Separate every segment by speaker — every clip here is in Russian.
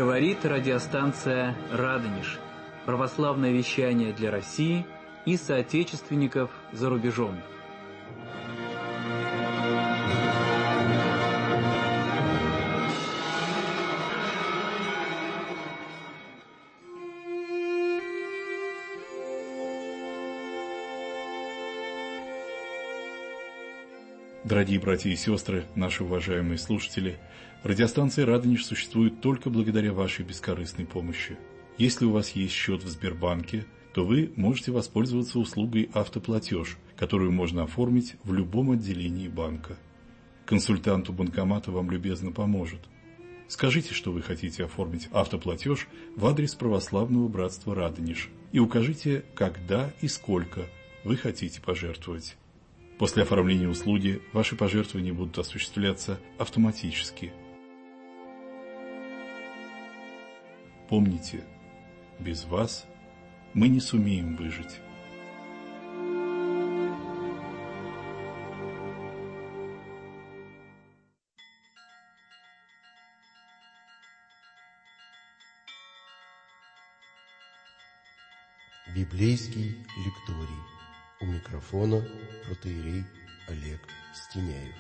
Speaker 1: Говорит радиостанция «Радонеж». Православное вещание для России и соотечественников за рубежом.
Speaker 2: Дорогие братья и сестры, наши уважаемые слушатели, радиостанция «Радонеж» существует только благодаря вашей бескорыстной помощи. Если у вас есть счет в Сбербанке, то вы можете воспользоваться услугой «Автоплатеж», которую можно оформить в любом отделении банка. Консультант у банкомата вам любезно поможет. Скажите, что вы хотите оформить автоплатеж в адрес Православного братства «Радонеж» и укажите, когда и сколько вы хотите пожертвовать. После оформления услуги ваши пожертвования будут осуществляться автоматически. Помните, без вас мы не сумеем выжить.
Speaker 3: Библейский лекторий. У микрофона протоиерей Олег Стеняев.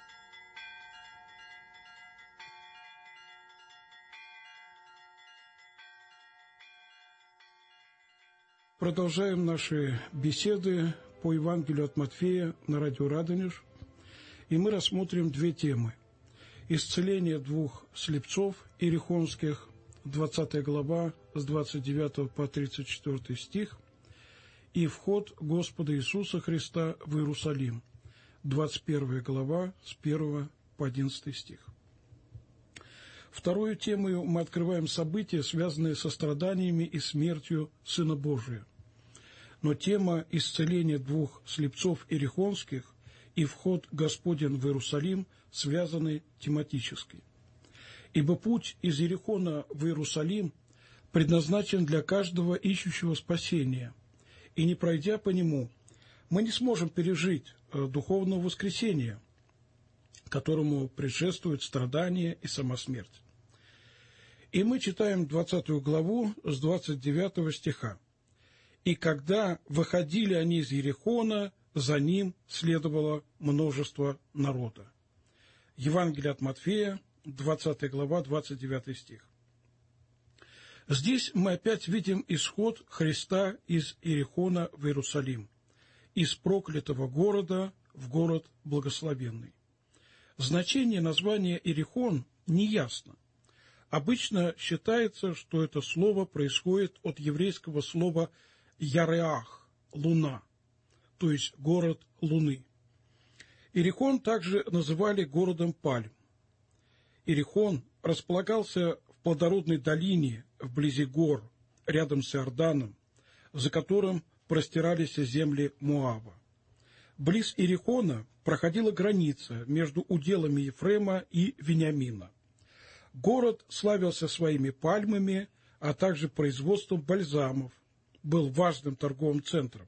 Speaker 4: Продолжаем наши беседы по Евангелию от Матфея на радио «Радонеж». И мы рассмотрим две темы. Исцеление двух слепцов иерихонских, 20 глава, с 29 по 34 стих, и вход Господа Иисуса Христа в Иерусалим, 21 глава, с 1 по 11 стих. Вторую тему мы открываем события, связанные со страданиями и смертью Сына Божия. Но тема исцеления двух слепцов иерихонских и вход Господень в Иерусалим связаны тематически. Ибо путь из Иерихона в Иерусалим предназначен для каждого ищущего спасения, и не пройдя по нему, мы не сможем пережить духовного воскресения, которому предшествуют страдания и сама смерть. И мы читаем 20 главу с 29 стиха. «И когда выходили они из Иерихона, за ним следовало множество народа». Евангелие от Матфея, 20 глава, 29 стих. Здесь мы опять видим исход Христа из Иерихона в Иерусалим, из проклятого города в город благословенный. Значение названия Иерихон неясно. Обычно считается, что это слово происходит от еврейского слова «яреах» – «луна», то есть город Луны. Иерихон также называли городом пальм. Иерихон располагался в плодородной долине вблизи гор, рядом с Иорданом, за которым простирались земли Моава. Близ Иерихона проходила граница между уделами Ефрема и Вениамина. Город славился своими пальмами, а также производством бальзамов, был важным торговым центром.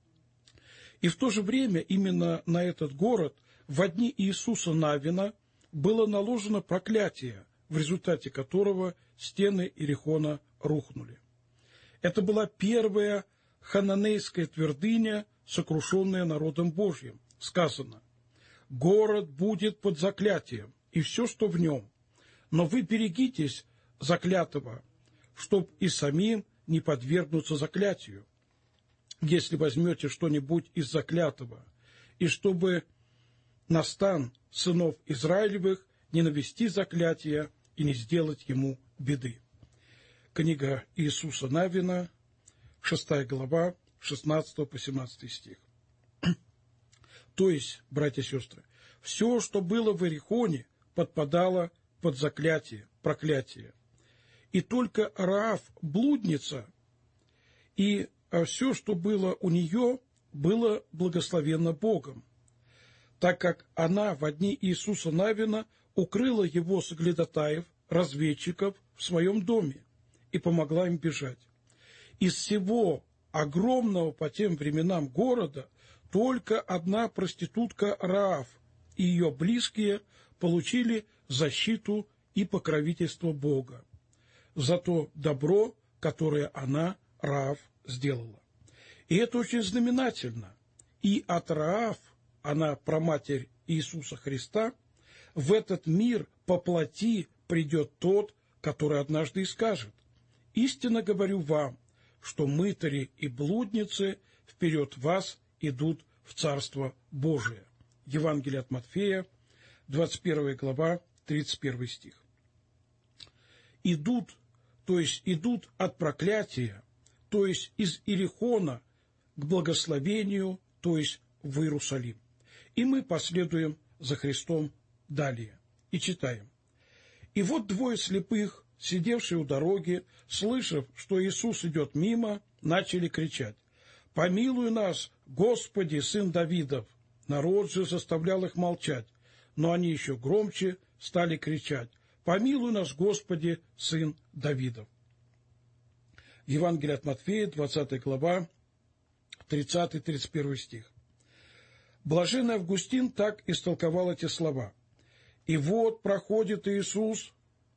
Speaker 4: И в то же время именно на этот город во дни Иисуса Навина было наложено проклятие, в результате которого стены Иерихона рухнули. Это была первая хананейская твердыня, сокрушенная народом Божьим. Сказано: «Город будет под заклятием, и все, что в нем. Но вы берегитесь заклятого, чтоб и самим не подвергнуться заклятию, если возьмете что-нибудь из заклятого, и чтобы на стан сынов Израилевых не навести заклятия и не сделать ему беды». Книга Иисуса Навина, 6 глава, 16 по 17 стих. То есть, братья и сестры, все, что было в Иерихоне, подпадало под заклятие, проклятие. И только Раав, блудница, и все, что было у нее, было благословенно Богом, так как она во дни Иисуса Навина укрыла его соглядатаев, разведчиков в своем доме и помогла им бежать. Из всего огромного по тем временам города только одна проститутка Раав и ее близкие получили защиту и покровительство Бога. за то добро, которое она, Раав, сделала. И это очень знаменательно. И от Раав, она праматерь Иисуса Христа, в этот мир по плоти придет тот, который однажды и скажет: «Истинно говорю вам, что мытари и блудницы вперед вас идут в Царство Божие». Евангелие от Матфея, 21 глава, 31 стих. Идут, то есть идут от проклятия, то есть из Иерихона к благословению, то есть в Иерусалим. И мы последуем за Христом далее и читаем. «И вот двое слепых, сидевшие у дороги, слышав, что Иисус идет мимо, начали кричать: «Помилуй нас, Господи, Сын Давидов!» Народ же заставлял их молчать, но они еще громче стали кричать: «Помилуй нас, Господи, Сын Давидов!» Евангелие от Матфея, 20 глава, 30-31 стих. Блаженный Августин так истолковал эти слова. «И вот проходит Иисус,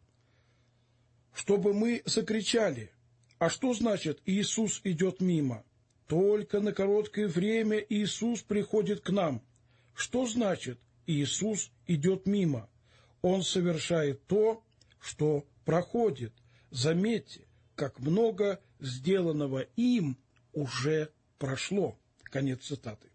Speaker 4: чтобы мы закричали». А что значит «Иисус идет мимо»? Только на короткое время Иисус приходит к нам. Что значит «Иисус идет мимо»? Он совершает то, что проходит. Заметьте, как много сделанного им уже прошло. Конец цитаты.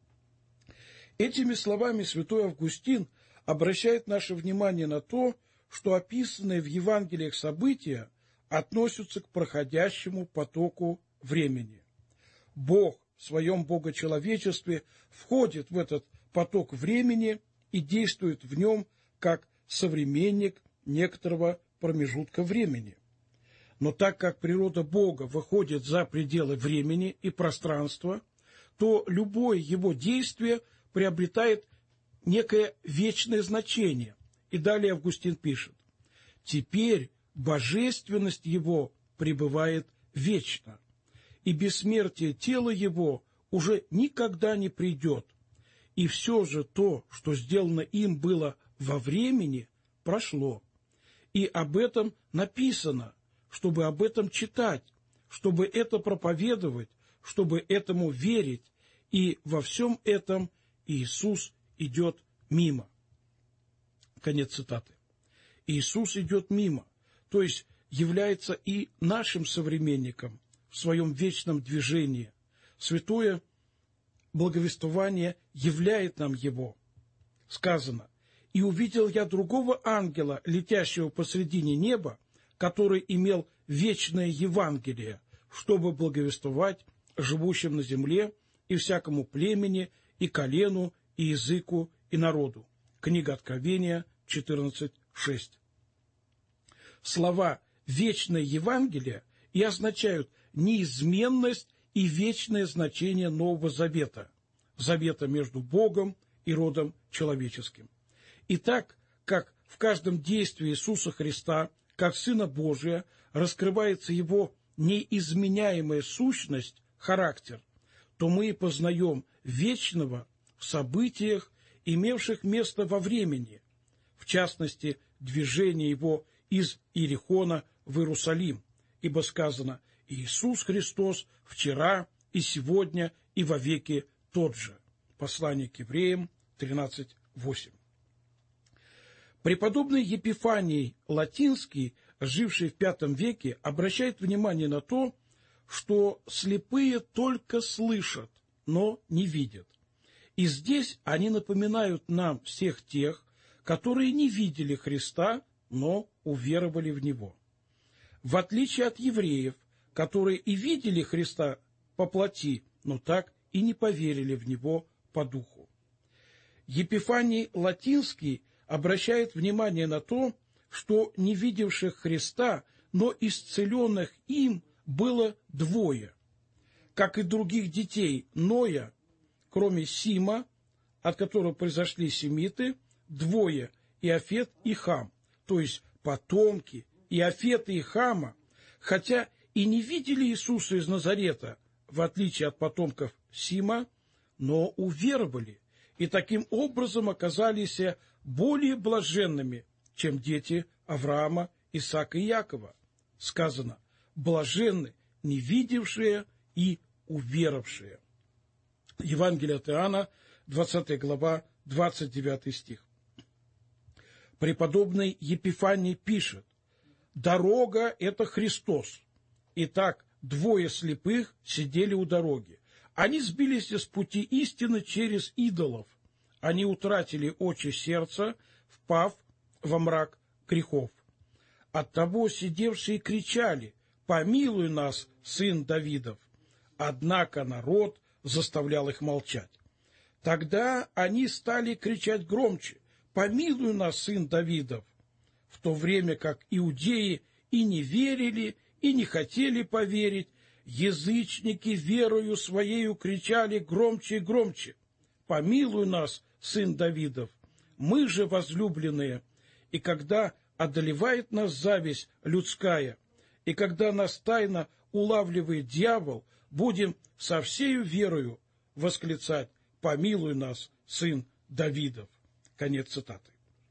Speaker 4: Этими словами святой Августин обращает наше внимание на то, что описанные в Евангелиях события относятся к проходящему потоку времени. Бог в своем богочеловечестве входит в этот поток времени и действует в нем как современник некоторого промежутка времени. Но так как природа Бога выходит за пределы времени и пространства, то любое его действие приобретает некое вечное значение. И далее Августин пишет: «Теперь божественность его пребывает вечно, и бессмертие тела его уже никогда не придет, и все же то, что сделано им было во времени, прошло. И об этом написано, чтобы об этом читать, чтобы это проповедовать, чтобы этому верить, и во всем этом Иисус идет мимо». Конец цитаты. Иисус идет мимо, то есть является и нашим современником в своем вечном движении. Святое благовествование являет нам его. Сказано: «И увидел я другого ангела, летящего посредине неба, который имел вечное Евангелие, чтобы благовествовать живущим на земле и всякому племени, и колену, и языку, и народу». Книга Откровения, 14:6. Слова «вечное Евангелие» и означают неизменность и вечное значение Нового Завета, завета между Богом и родом человеческим. И так, как в каждом действии Иисуса Христа, как Сына Божия, раскрывается Его неизменяемая сущность, характер, то мы познаем вечного в событиях, имевших место во времени, в частности, движение Его из Иерихона в Иерусалим, ибо сказано: «Иисус Христос вчера и сегодня и вовеки тот же». Послание к Евреям 13:8. Преподобный Епифаний Латинский, живший в V веке, обращает внимание на то, что слепые только слышат, но не видят. И здесь они напоминают нам всех тех, которые не видели Христа, но уверовали в Него. В отличие от евреев, которые и видели Христа по плоти, но так и не поверили в Него по духу. Епифаний Латинский обращает внимание на то, что не видевших Христа, но исцеленных им было двое. Как и других детей Ноя, кроме Сима, от которого произошли семиты, двое – Иофет и Хам, то есть потомки Иофета и Хама, хотя и не видели Иисуса из Назарета, в отличие от потомков Сима, но уверовали и таким образом оказались более блаженными, чем дети Авраама, Исаака и Якова. сказано: «Блаженны невидевшие и уверовавшие». Евангелие от Иоанна, 20 глава, 29 стих. Преподобный Епифаний пишет: «Дорога – это Христос. Итак, двое слепых сидели у дороги. Они сбились с пути истины через идолов. Они утратили очи сердца, впав во мрак грехов. Оттого сидевшие кричали: «Помилуй нас, сын Давидов!» Однако народ заставлял их молчать. Тогда они стали кричать громче: «Помилуй нас, сын Давидов!» В то время как иудеи и не верили, и не хотели поверить, язычники верою своею кричали громче и громче: «Помилуй нас, сын Давидов! Мы же возлюбленные!» И когда одолевает нас зависть людская, и когда нас тайно улавливает дьявол, будем со всею верою восклицать: «Помилуй нас, сын Давидов». Конец цитаты.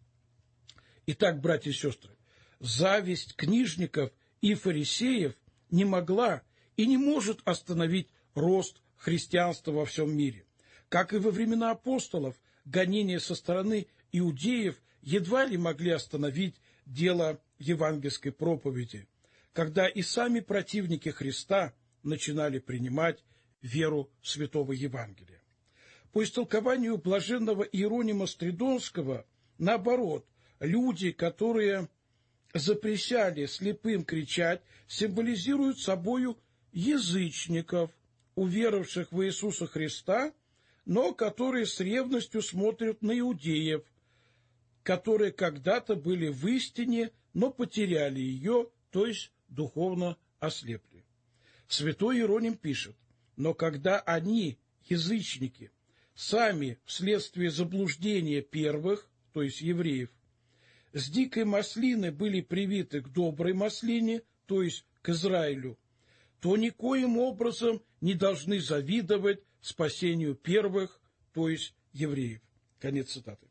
Speaker 4: Итак, братья и сестры, зависть книжников и фарисеев не могла и не может остановить рост христианства во всем мире. Как и во времена апостолов, гонения со стороны иудеев едва ли могли остановить дело евангельской проповеди, когда и сами противники Христа начинали принимать веру святого Евангелия. По истолкованию блаженного Иеронима Стридонского, наоборот, люди, которые запрещали слепым кричать, символизируют собою язычников, уверовавших в Иисуса Христа, но которые с ревностью смотрят на иудеев, которые когда-то были в истине, но потеряли ее, то есть духовно ослепли. Святой Иероним пишет: «Но когда они, язычники, сами вследствие заблуждения первых, то есть евреев, с дикой маслины были привиты к доброй маслине, то есть к Израилю, то никоим образом не должны завидовать спасению первых, то есть евреев». Конец цитаты.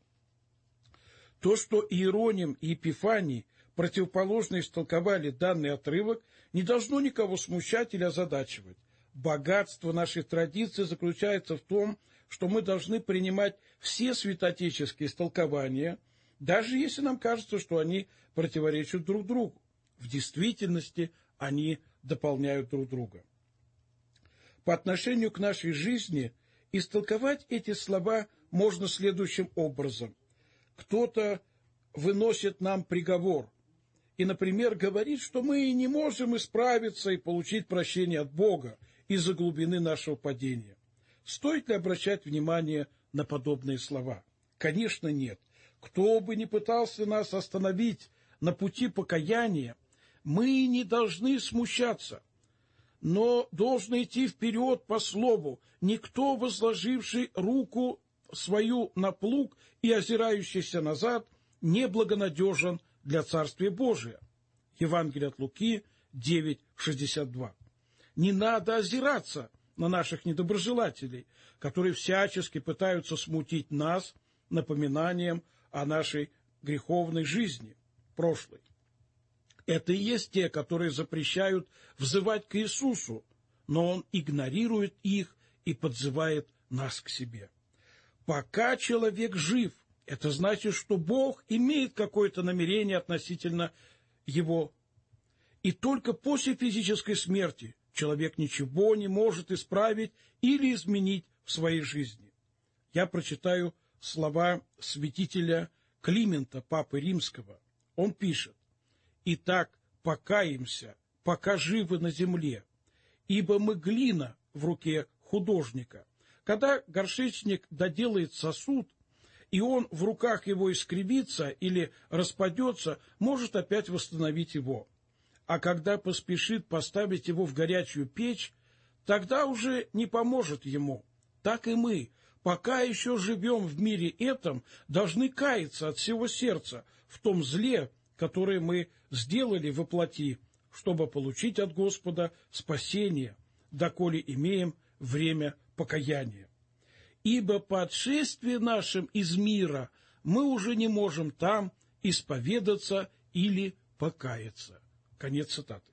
Speaker 4: То, что Иероним и Епифаний противоположно истолковали данный отрывок, не должно никого смущать или озадачивать. Богатство нашей традиции заключается в том, что мы должны принимать все святоотеческие истолкования, даже если нам кажется, что они противоречат друг другу. В действительности они дополняют друг друга. По отношению к нашей жизни истолковать эти слова можно следующим образом. Кто-то выносит нам приговор и, например, говорит, что мы не можем исправиться и получить прощение от Бога из-за глубины нашего падения. Стоит ли обращать внимание на подобные слова? Конечно, нет. Кто бы ни пытался нас остановить на пути покаяния, мы не должны смущаться, но должны идти вперед по слову. Никто, возложивший руку свою на плуг и озирающийся назад, неблагонадежен для Царствия Божия. Евангелие от Луки 9:62. Не надо озираться на наших недоброжелателей, которые всячески пытаются смутить нас напоминанием о нашей греховной жизни, прошлой. Это и есть те, которые запрещают взывать к Иисусу, но Он игнорирует их и подзывает нас к себе. Пока человек жив, это значит, что Бог имеет какое-то намерение относительно его. И только после физической смерти человек ничего не может исправить или изменить в своей жизни. Я прочитаю слова святителя Климента, папы Римского. Он пишет: «Итак, покаемся, пока живы на земле, ибо мы глина в руке художника. Когда горшечник доделает сосуд, и он в руках его искривится или распадется, может опять восстановить его. А когда поспешит поставить его в горячую печь, тогда уже не поможет ему. Так и мы, пока еще живем в мире этом, должны каяться от всего сердца в том зле, которое мы сделали во плоти, чтобы получить от Господа спасение, доколе имеем время покаяния. Ибо по отшествии нашим из мира мы уже не можем там исповедаться или покаяться». Конец цитаты.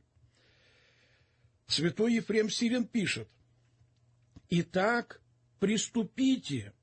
Speaker 4: Святой Ефрем Сирин пишет: «Итак, приступите,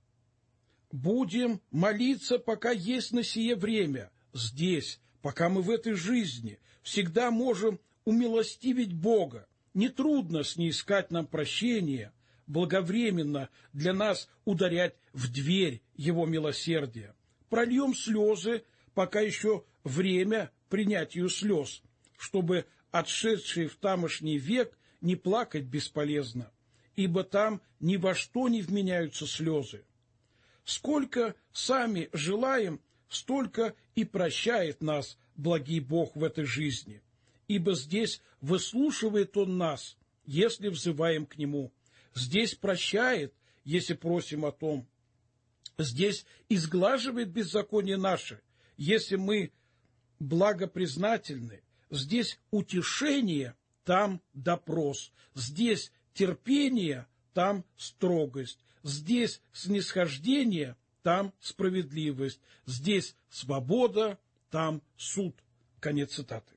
Speaker 4: будем молиться, пока есть на сие время, здесь, пока мы в этой жизни, всегда можем умилостивить Бога. Нетрудно снискать нам прощение, благовременно для нас ударять в дверь Его милосердия. Прольем слезы, пока еще время принятию слез, чтобы отшедшие в тамошний век не плакать бесполезно, ибо там ни во что не вменяются слезы. Сколько сами желаем, столько и прощает нас благий Бог в этой жизни, ибо здесь выслушивает Он нас, если взываем к Нему, здесь прощает, если просим о том, здесь изглаживает беззаконие наше, если мы благопризнательны, здесь утешение, там допрос, здесь терпение, там строгость, здесь снисхождение, там справедливость, здесь свобода, там суд». Конец цитаты.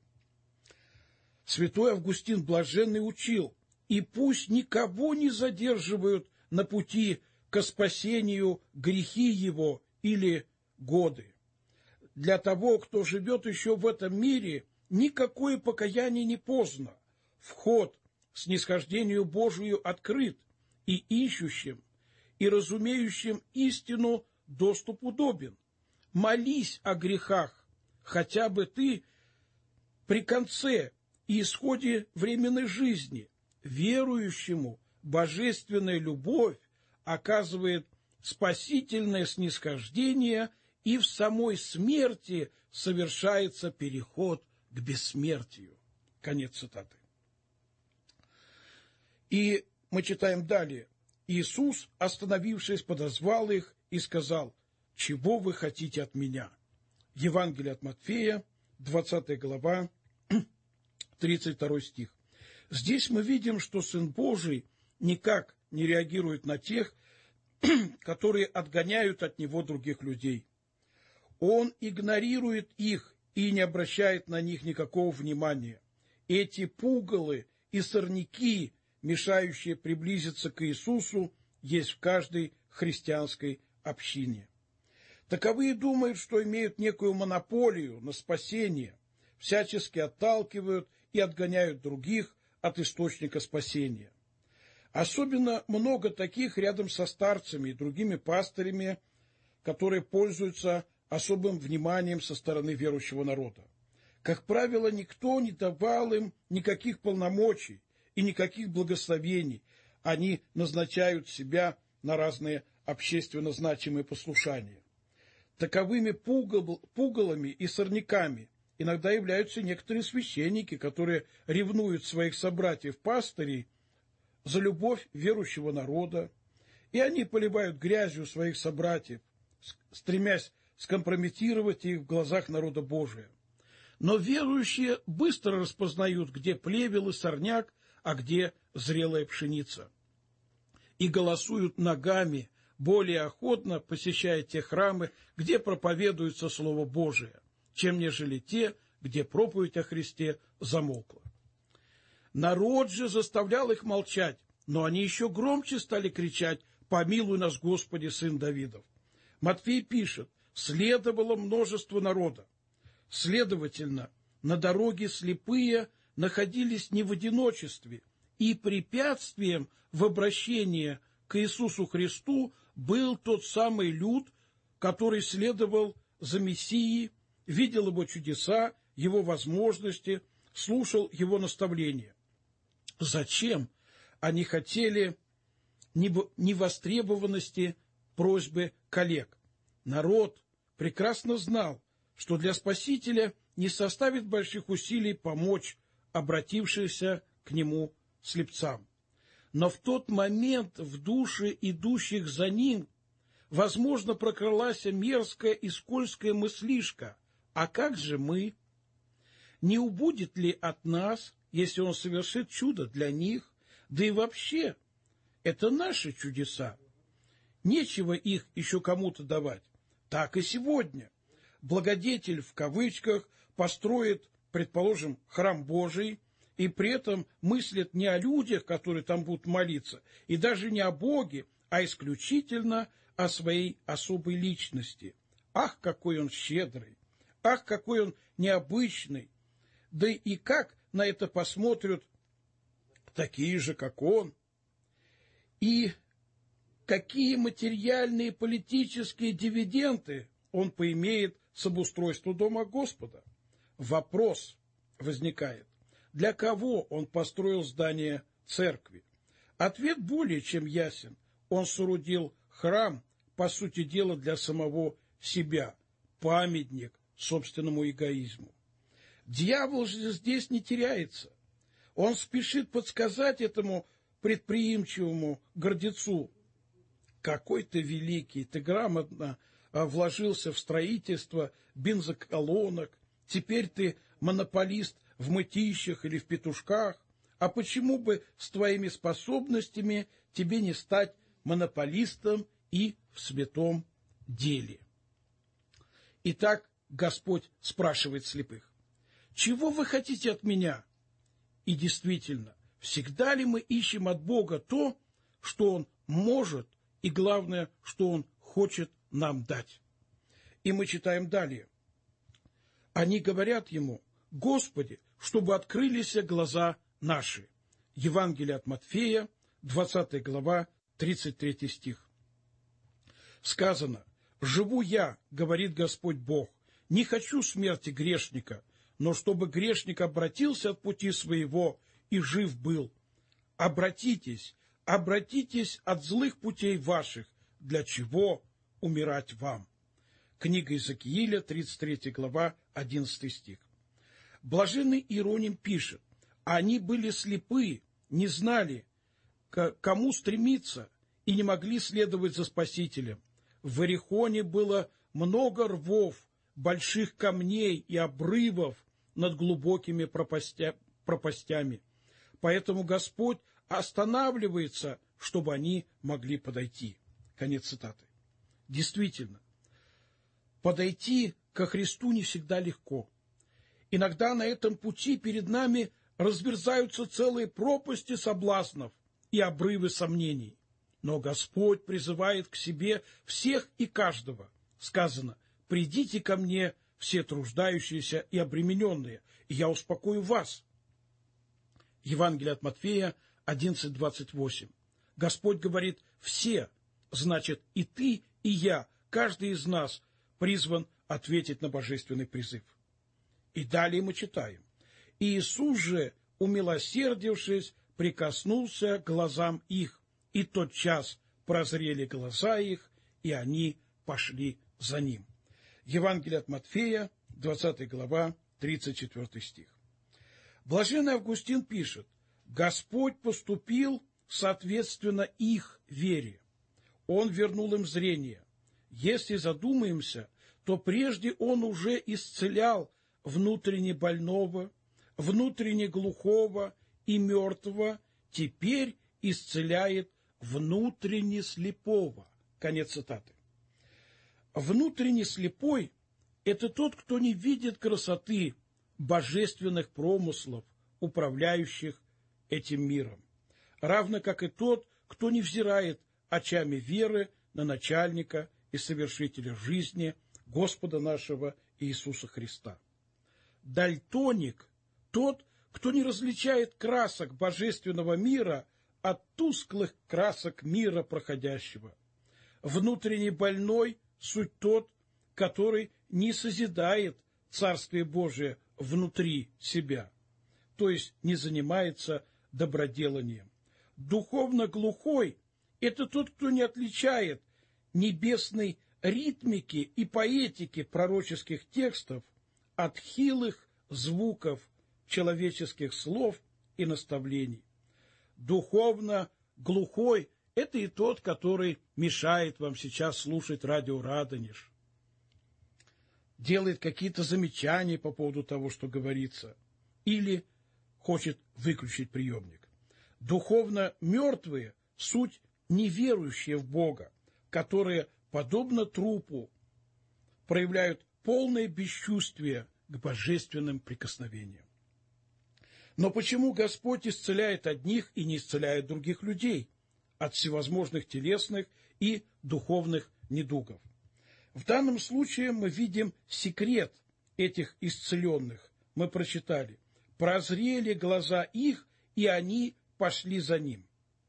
Speaker 4: Святой Августин Блаженный учил: «И пусть никого не задерживают на пути ко спасению грехи его или годы. Для того, кто живет еще в этом мире, никакое покаяние не поздно. Вход к снисхождению Божию открыт, и ищущим, и разумеющим истину доступ удобен. Молись о грехах, хотя бы ты при конце и исходе временной жизни. Верующему божественная любовь оказывает спасительное снисхождение, и в самой смерти совершается переход к бессмертию». Конец цитаты. И мы читаем далее. «Иисус, остановившись, подозвал их и сказал: чего вы хотите от меня?» Евангелие от Матфея, 20 глава, 32 стих. Здесь мы видим, что Сын Божий никак не реагирует на тех, которые отгоняют от Него других людей. Он игнорирует их и не обращает на них никакого внимания. Эти пугалы и сорняки, мешающие приблизиться к Иисусу, есть в каждой христианской общине. Таковые думают, что имеют некую монополию на спасение, всячески отталкивают и отгоняют других от источника спасения. Особенно много таких рядом со старцами и другими пастырями, которые пользуются особым вниманием со стороны верующего народа. Как правило, никто не давал им никаких полномочий и никаких благословений. Они назначают себя на разные общественно значимые послушания. Таковыми пугалами и сорняками иногда являются некоторые священники, которые ревнуют своих собратьев-пастырей за любовь верующего народа, и они поливают грязью своих собратьев, стремясь скомпрометировать их в глазах народа Божия. Но верующие быстро распознают, где плевел и сорняк, а где зрелая пшеница, и голосуют ногами, более охотно посещая те храмы, где проповедуется Слово Божие, чем нежели те, где проповедь о Христе замолкла. Народ же заставлял их молчать, но они еще громче стали кричать: «Помилуй нас, Господи, Сын Давидов». Матфей пишет: «Следовало множество народа». Следовательно, на дороге слепые находились не в одиночестве, и препятствием в обращении к Иисусу Христу был тот самый люд, который следовал за Мессией, видел его чудеса, его возможности, слушал его наставления. Зачем они хотели невостребованности просьбы коллег? Народ прекрасно знал, что для Спасителя не составит больших усилий помочь обратившимся к Нему слепцам. Но в тот момент в душе идущих за Ним, возможно, прокралась мерзкая и скользкая мыслишка: а как же мы? Не убудет ли от нас, если Он совершит чудо для них? Да и вообще, это наши чудеса. Нечего их еще кому-то давать. Так и сегодня. Благодетель, в кавычках, построит предположим, храм Божий, и при этом мыслит не о людях, которые там будут молиться, и даже не о Боге, а исключительно о своей особой личности. Ах, какой он щедрый! Ах, какой он необычный! Да и как на это посмотрят такие же, как он? И какие материальные и политические дивиденды он поимеет с обустройства Дома Господа? Вопрос возникает: для кого он построил здание церкви? Ответ более чем ясен. Он соорудил храм, по сути дела, для самого себя, памятник собственному эгоизму. Дьявол же здесь не теряется. Он спешит подсказать этому предприимчивому гордецу: какой ты великий, ты грамотно вложился в строительство бензоколонок, теперь ты монополист в мытищах или в петушках, а почему бы с твоими способностями тебе не стать монополистом и в святом деле? Итак, Господь спрашивает слепых: чего вы хотите от меня? И действительно, всегда ли мы ищем от Бога то, что Он может, и главное, что Он хочет нам дать? И мы читаем далее. Они говорят Ему: Господи, чтобы открылись глаза наши. Евангелие от Матфея, 20 глава, 33 стих. Сказано: «Живу я, говорит Господь Бог, не хочу смерти грешника, но чтобы грешник обратился от пути своего и жив был. Обратитесь, обратитесь от злых путей ваших, для чего умирать вам». Книга Иезекииля, 33 глава, 11 стих. Блаженный Иероним пишет: они были слепы, не знали, к кому стремиться, и не могли следовать за Спасителем. В Иерихоне было много рвов, больших камней и обрывов над глубокими пропастями. Поэтому Господь останавливается, чтобы они могли подойти. Конец цитаты. Действительно, подойти ко Христу не всегда легко. Иногда на этом пути перед нами разверзаются целые пропасти соблазнов и обрывы сомнений. Но Господь призывает к себе всех и каждого. Сказано: «Придите ко мне, все труждающиеся и обремененные, и я успокою вас». Евангелие от Матфея 11:28. Господь говорит: «все», значит, и ты, и я, каждый из нас призван ответить на божественный призыв. И далее мы читаем: «Иисус же, умилосердившись, прикоснулся к глазам их, и тотчас прозрели глаза их, и они пошли за ним». Евангелие от Матфея, 20 глава, 34 стих. Блаженный Августин пишет: «Господь поступил соответственно их вере. Он вернул им зрение. Если задумаемся, то прежде Он уже исцелял внутренне больного, внутренне глухого и мертвого, теперь исцеляет внутренне слепого». Конец цитаты. Внутренне слепой – это тот, кто не видит красоты божественных промыслов, управляющих этим миром, равно как и тот, кто не взирает очами веры на начальника и совершителя жизни Господа нашего Иисуса Христа. Дальтоник – тот, кто не различает красок божественного мира от тусклых красок мира проходящего. Внутренне больной – суть тот, который не созидает Царствие Божие внутри себя, то есть не занимается доброделанием. Духовно глухой – это тот, кто не отличает небесной ритмики и поэтики пророческих текстов от хилых звуков человеческих слов и наставлений. Духовно глухой – это и тот, который мешает вам сейчас слушать радио «Радонеж», делает какие-то замечания по поводу того, что говорится, или хочет выключить приемник. Духовно мертвые – суть неверующие в Бога, которые, подобно трупу, проявляют полное бесчувствие к божественным прикосновениям. Но почему Господь исцеляет одних и не исцеляет других людей от всевозможных телесных и духовных недугов? В данном случае мы видим секрет этих исцеленных. Мы прочитали: «Прозрели глаза их, и они пошли за ним».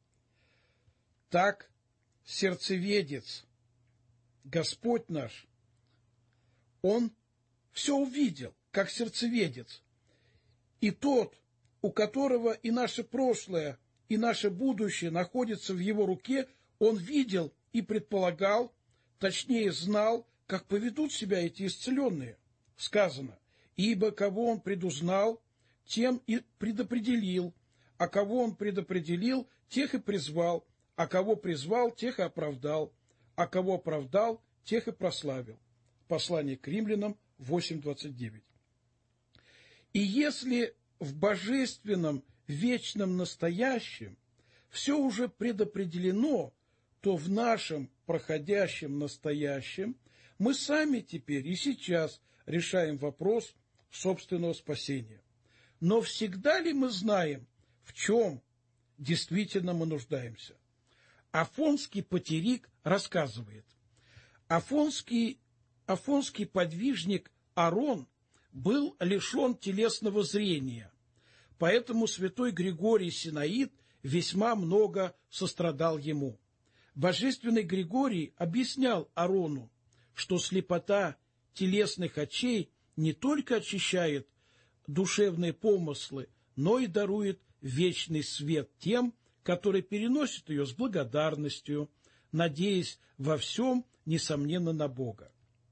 Speaker 4: Так сердцеведец, Господь наш, Он все увидел, как сердцеведец. И тот, у которого и наше прошлое, и наше будущее находится в Его руке, Он видел и предполагал, точнее знал, как поведут себя эти исцеленные. Сказано: «Ибо кого Он предузнал, тем и предопределил, а кого Он предопределил, тех и призвал, а кого призвал, тех и оправдал, а кого оправдал, тех и прославил». Послание к Римлянам 8:29. И если в божественном вечном настоящем все уже предопределено, то в нашем проходящем настоящем мы сами теперь и сейчас решаем вопрос собственного спасения. Но всегда ли мы знаем, в чем действительно мы нуждаемся? Афонский патерик рассказывает: Афонский подвижник Арон был лишен телесного зрения, поэтому святой Григорий Синаид весьма много сострадал ему. Божественный Григорий объяснял Арону, что слепота телесных очей не только очищает душевные помыслы, но и дарует вечный свет тем, которые переносят ее с благодарностью, надеясь во всем, несомненно, на Бога.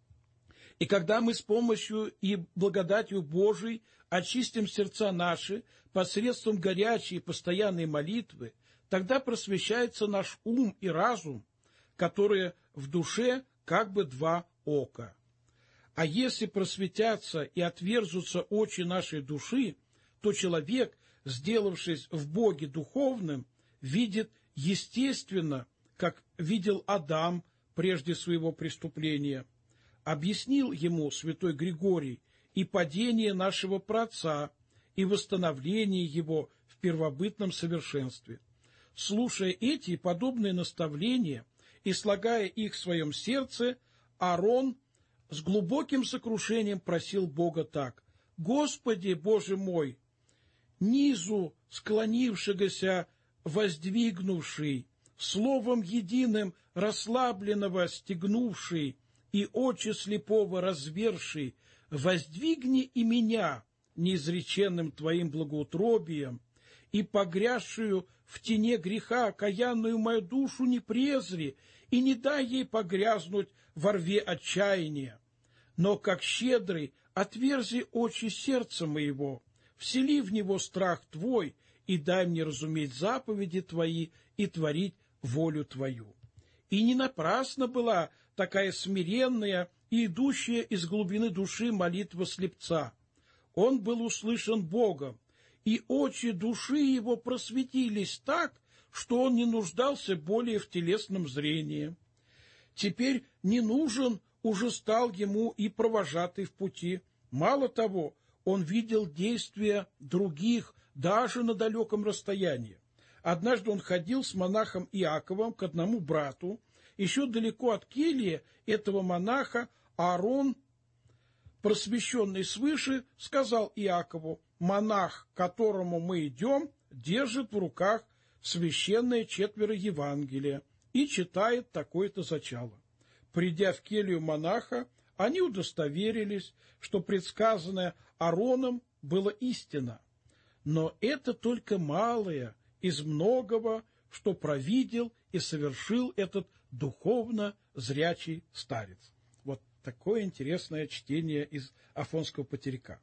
Speaker 4: И когда мы с помощью и благодатью Божией очистим сердца наши посредством горячей и постоянной молитвы, тогда просвещается наш ум и разум, которые в душе как бы два ока. А если просветятся и отверзутся очи нашей души, то человек, сделавшись в Боге духовным, видит естественно, как видел Адам прежде своего преступления. Объяснил ему святой Григорий и падение нашего праотца, и восстановление его в первобытном совершенстве. Слушая эти и подобные наставления и слагая их в своем сердце, Аарон с глубоким сокрушением просил Бога так: «Господи, Боже мой, низу склонившегося воздвигнувший, словом единым расслабленного стегнувший и очи слепого разверший, воздвигни и меня неизреченным Твоим благоутробием, и погрязшую в тени греха окаянную мою душу не презри, и не дай ей погрязнуть во рве отчаяния. Но, как щедрый, отверзи очи сердца моего, всели в него страх Твой, и дай мне разуметь заповеди Твои и творить волю Твою». И не напрасно была такая смиренная и идущая из глубины души молитва слепца. Он был услышан Богом, и очи души его просветились так, что он не нуждался более в телесном зрении. Теперь не нужен уже стал ему и провожатый в пути. Мало того, он видел действия других даже на далеком расстоянии. Однажды он ходил с монахом Иаковом к одному брату. Еще далеко от кельи этого монаха Аарон, просвещенный свыше, сказал Иакову: «Монах, к которому мы идем, держит в руках священное четверо Евангелия и читает такое-то зачало». Придя в келью монаха, они удостоверились, что предсказанное Аароном было истина. Но это только малое из многого, что провидел и совершил этот духовно зрячий старец. Вот такое интересное чтение из Афонского патерика.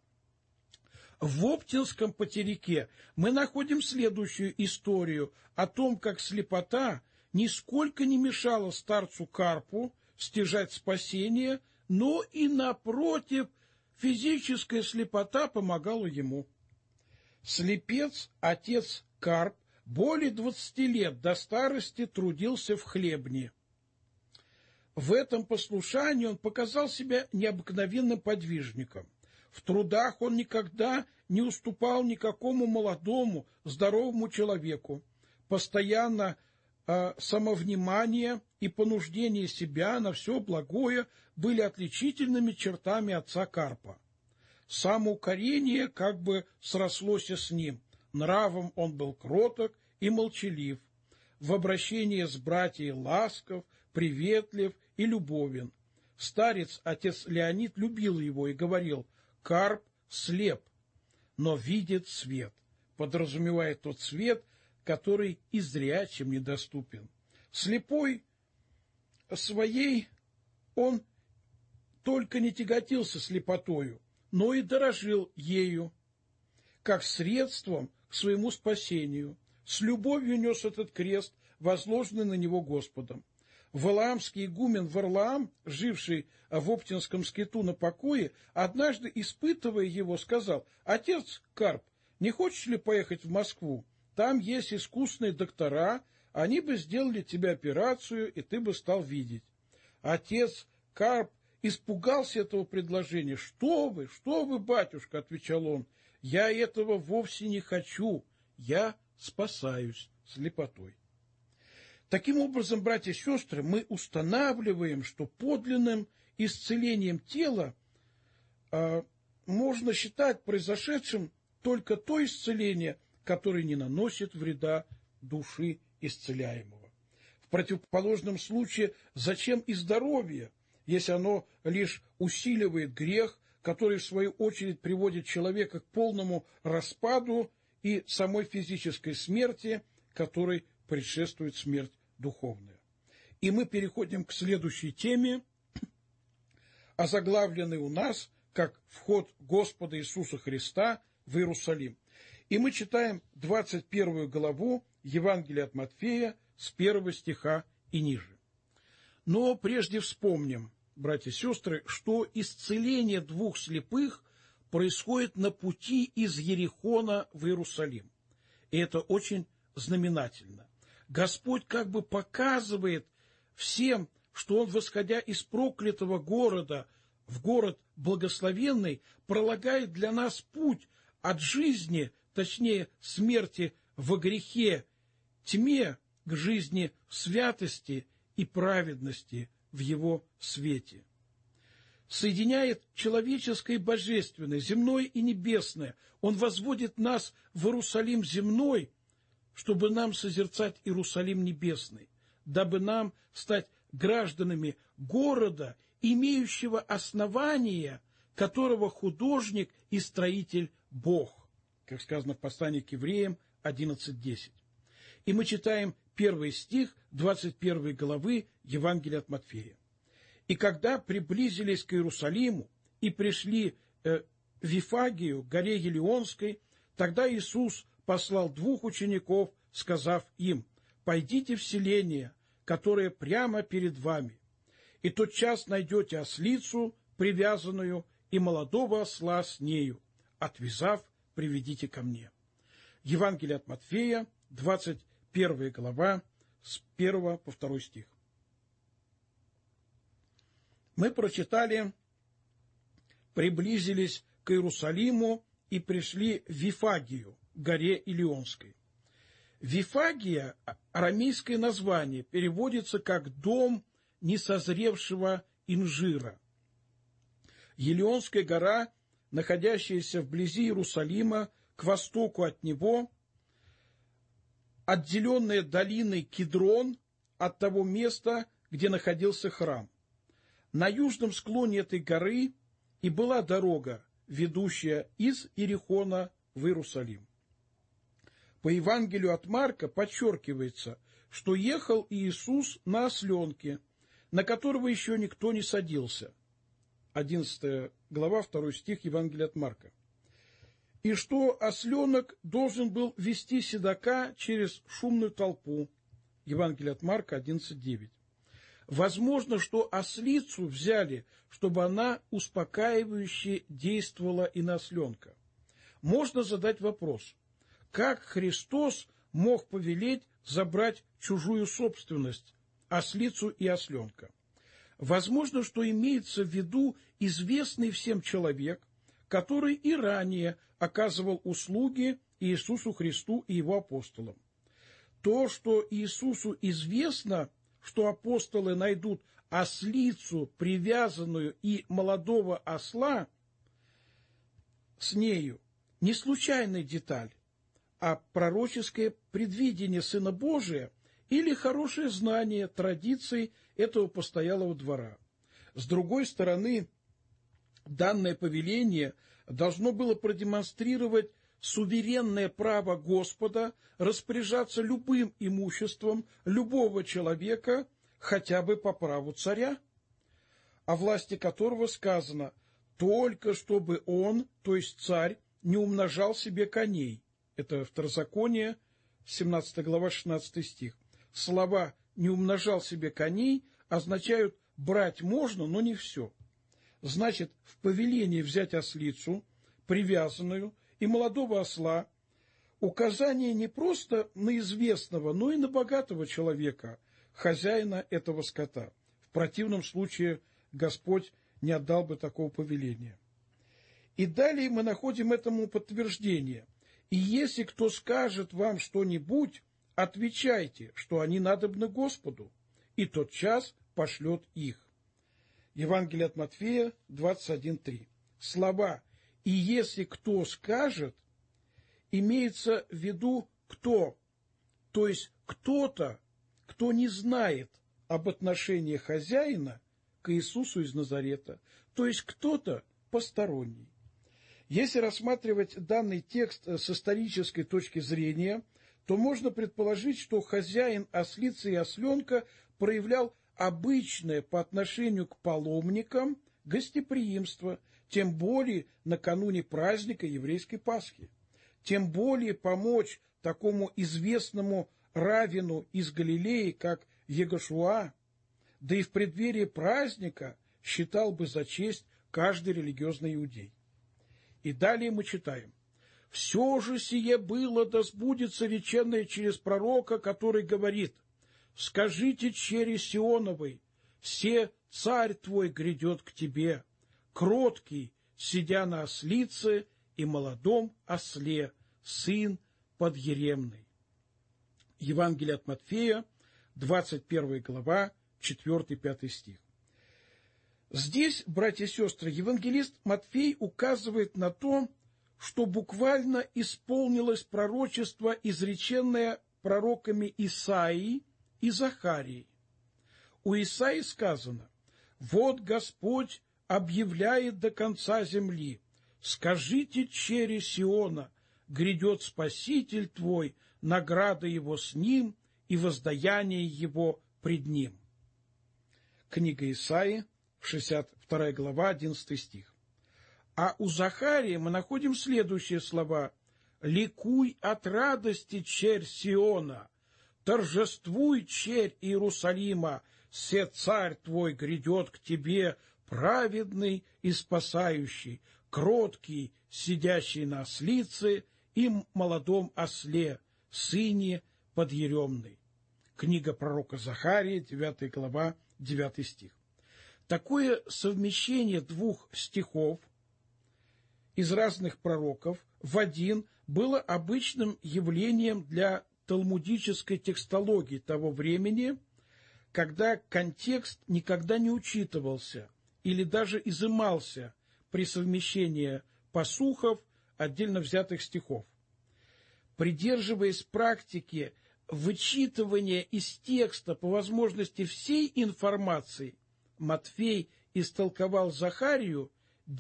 Speaker 4: В Оптинском патерике мы находим следующую историю о том, как слепота нисколько не мешала старцу Карпу стяжать спасение, но и, напротив, физическая слепота помогала ему. Слепец, отец Карп, более 20 лет до старости трудился в хлебне. В этом послушании он показал себя необыкновенным подвижником. В трудах он никогда не уступал никакому молодому, здоровому человеку. Постоянно самовнимание и понуждение себя на все благое были отличительными чертами отца Карпа. Самоукорение как бы срослось и с ним. Нравом он был кроток и молчалив. В обращении с братьями ласков, приветлив и любовен. Старец, отец Леонид, любил его и говорил: «Карп слеп, но видит свет», подразумевая тот свет, который и зрячим недоступен. Слепой своей он только не тяготился слепотою, но и дорожил ею, как средством к своему спасению. С любовью нес этот крест, возложенный на него Господом. Валаамский игумен Варлаам, живший в Оптинском скиту на покое, однажды, испытывая его, сказал: «Отец Карп, не хочешь ли поехать в Москву? Там есть искусные доктора, они бы сделали тебе операцию, и ты бы стал видеть». Отец Карп испугался этого предложения. Что вы, батюшка», — отвечал он, — «я этого вовсе не хочу, я спасаюсь слепотой». Таким образом, братья и сестры, мы устанавливаем, что подлинным исцелением тела можно считать произошедшим только то исцеление, которое не наносит вреда души исцеляемого. В противоположном случае, зачем и здоровье, если оно лишь усиливает грех, который, в свою очередь, приводит человека к полному распаду и самой физической смерти, которой предшествует смерть духовная. И мы переходим к следующей теме, озаглавленной у нас как «Вход Господа Иисуса Христа в Иерусалим». И мы читаем 21 главу Евангелия от Матфея с 1 стиха и ниже. Но прежде вспомним, братья и сестры, что исцеление двух слепых происходит на пути из Ерихона в Иерусалим. И это очень знаменательно. Господь как бы показывает всем, что Он, восходя из проклятого города в город благословенный, пролагает для нас путь от жизни, точнее смерти во грехе, тьме, к жизни в святости и праведности в Его свете. Соединяет человеческое и божественное, земное и небесное. Он возводит нас в Иерусалим земной, чтобы нам созерцать Иерусалим небесный, дабы нам стать гражданами города, имеющего основание, которого художник и строитель Бог, как сказано в послании к евреям 11:10. И мы читаем 1 стих 21 главы Евангелия от Матфея. «И когда приблизились к Иерусалиму и пришли в Вифагию, горе Елеонской, тогда Иисус послал 2 учеников, сказав им: «Пойдите в селение, которое прямо перед вами, и тотчас найдете ослицу, привязанную, и молодого осла с нею. Отвязав, приведите ко мне». Евангелие от Матфея, 21 глава, с 1 по 2 стих. Мы прочитали: приблизились к Иерусалиму и пришли в Вифагию, горе Илионской. Вифагия, арамейское название, переводится как «дом несозревшего инжира». Елеонская гора, находящаяся вблизи Иерусалима, к востоку от него, отделенная долиной Кидрон от того места, где находился храм. На южном склоне этой горы и была дорога, ведущая из Иерихона в Иерусалим. По Евангелию от Марка подчеркивается, что ехал Иисус на осленке, на которого еще никто не садился. 11 глава, 2 стих Евангелия от Марка. И что осленок должен был вести седока через шумную толпу. Евангелие от Марка 11:9. Возможно, что ослицу взяли, чтобы она успокаивающе действовала и на осленка. Можно задать вопрос: как Христос мог повелеть забрать чужую собственность, ослицу и осленка? Возможно, что имеется в виду известный всем человек, который и ранее оказывал услуги Иисусу Христу и его апостолам. То, что Иисусу известно, что апостолы найдут ослицу, привязанную, и молодого осла с нею, не случайная деталь, а пророческое предвидение Сына Божия или хорошее знание традиций этого постоялого двора. С другой стороны, данное повеление должно было продемонстрировать суверенное право Господа распоряжаться любым имуществом любого человека, хотя бы по праву царя, о власти которого сказано: «Только чтобы он, то есть царь, не умножал себе коней». Это Второзаконие, 17 глава, 16 стих. Слова «не умножал себе коней» означают «брать можно, но не все». Значит, в повелении взять ослицу, привязанную, и молодого осла указание не просто на известного, но и на богатого человека, хозяина этого скота. В противном случае Господь не отдал бы такого повеления. И далее мы находим этому подтверждение. «И если кто скажет вам что-нибудь, отвечайте, что они надобны Господу, и тотчас пошлет их». Евангелие от Матфея 21:3. Слова «и если кто скажет» имеется в виду кто, то есть кто-то, кто не знает об отношении хозяина к Иисусу из Назарета, то есть кто-то посторонний. Если рассматривать данный текст с исторической точки зрения, то можно предположить, что хозяин ослицы и осленка проявлял обычное по отношению к паломникам гостеприимство, тем более накануне праздника еврейской Пасхи. Тем более помочь такому известному раввину из Галилеи, как Егошуа, да и в преддверии праздника считал бы за честь каждый религиозный иудей. И далее мы читаем: «Все же сие было, да сбудется реченное через пророка, который говорит: скажите чере Сионовой, се царь твой грядет к тебе, кроткий, сидя на ослице и молодом осле, сын подъеремный». Евангелие от Матфея, 21 глава, 4-5 стих. Здесь, братья и сестры, евангелист Матфей указывает на то, что буквально исполнилось пророчество, изреченное пророками Исаией и Захарией. У Исаии сказано: «Вот Господь объявляет до конца земли: скажите чере Сиона, грядет Спаситель твой, награда его с ним и воздаяние его пред ним». Книга Исаии, 62 глава, 11 стих. А у Захария мы находим следующие слова: «Ликуй от радости, черь Сиона, торжествуй, черь Иерусалима, се царь твой грядет к тебе, праведный и спасающий, кроткий, сидящий на ослице и молодом осле, сыне подъеремный». Книга пророка Захария, 9 глава, 9 стих. Такое совмещение двух стихов из разных пророков в один было обычным явлением для талмудической текстологии того времени, когда контекст никогда не учитывался или даже изымался при совмещении пасухов отдельно взятых стихов. Придерживаясь практики вычитывания из текста по возможности всей информации, Матфей истолковал Захарию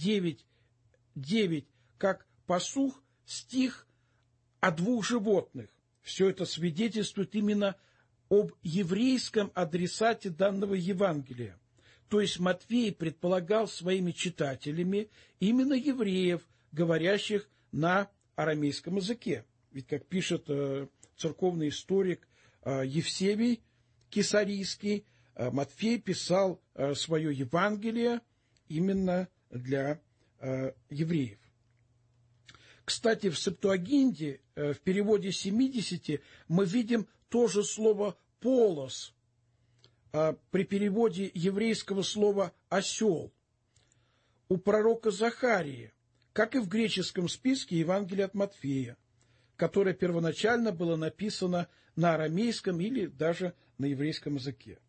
Speaker 4: 9:9 как пасух стих о двух животных. Все это свидетельствует именно об еврейском адресате данного Евангелия. То есть Матфей предполагал своими читателями именно евреев, говорящих на арамейском языке. Ведь, как пишет церковный историк Евсевий Кесарийский, Матфей писал свое Евангелие именно для евреев. Кстати, в Септуагинте, в переводе 70, мы видим тоже слово «полос», при переводе еврейского слова «осел». У пророка Захарии, как и в греческом списке Евангелия от Матфея, которое первоначально было написано на арамейском или даже на еврейском языке.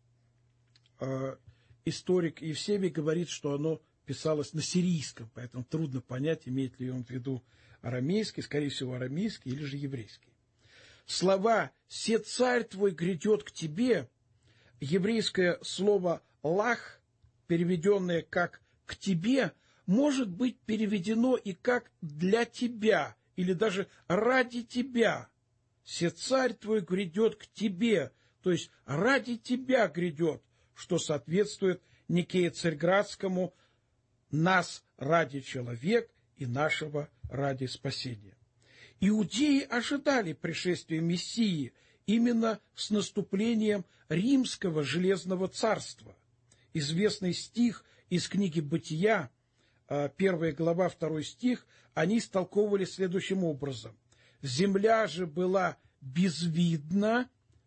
Speaker 4: Историк Евсевий говорит, что оно писалось на сирийском, поэтому трудно понять, имеет ли он в виду арамейский, скорее всего, арамейский или же еврейский. Слова «се царь твой грядет к тебе», еврейское слово «лах», переведенное как «к тебе», может быть переведено и как «для тебя» или даже «ради тебя». «Се царь твой грядет к тебе», то есть «ради тебя грядет», что соответствует Никее Царьградскому «нас ради человек и нашего ради спасения». Иудеи ожидали пришествия Мессии именно с наступлением римского железного царства. Известный стих из книги «Бытия», 1 глава, 2 стих, они истолковывали следующим образом. «Земля же была безвидна,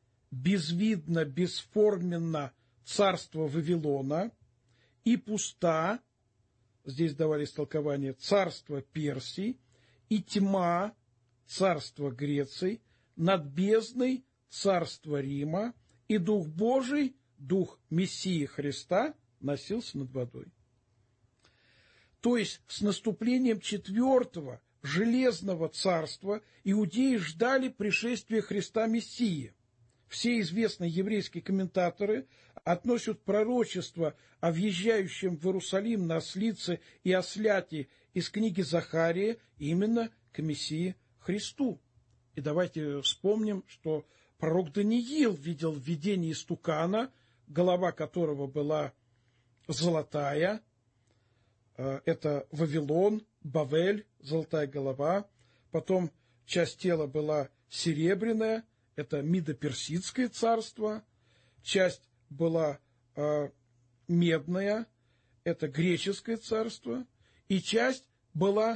Speaker 4: бесформенна царство Вавилона, и пуста», здесь давали истолкование, царство Персии, и тьма, царство Греции, над бездной царство Рима, и Дух Божий, Дух Мессии Христа, носился над водой. То есть с наступлением 4-го железного царства иудеи ждали пришествия Христа Мессии. Все известные еврейские комментаторы относят пророчество о въезжающем в Иерусалим на ослице и осляте из книги Захария именно к Мессии Христу. И давайте вспомним, что пророк Даниил видел в видении истукана, голова которого была золотая. Это Вавилон, Бавель, золотая голова. Потом часть тела была серебряная, это Мидо-Персидское царство. Часть была медная, это греческое царство. И часть была